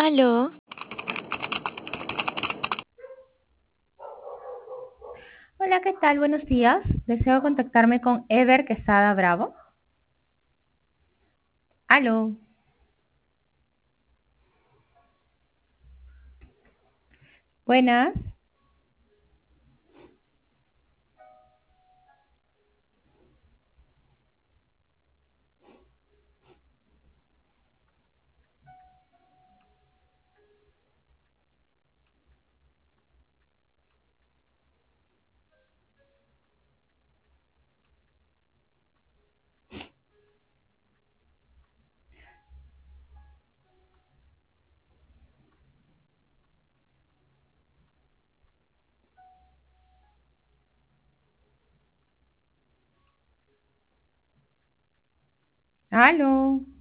Aló, Hola, ¿qué tal? Buenos días. Deseo contactarme con Ever Quesada Bravo. Aló, buenas. Aló.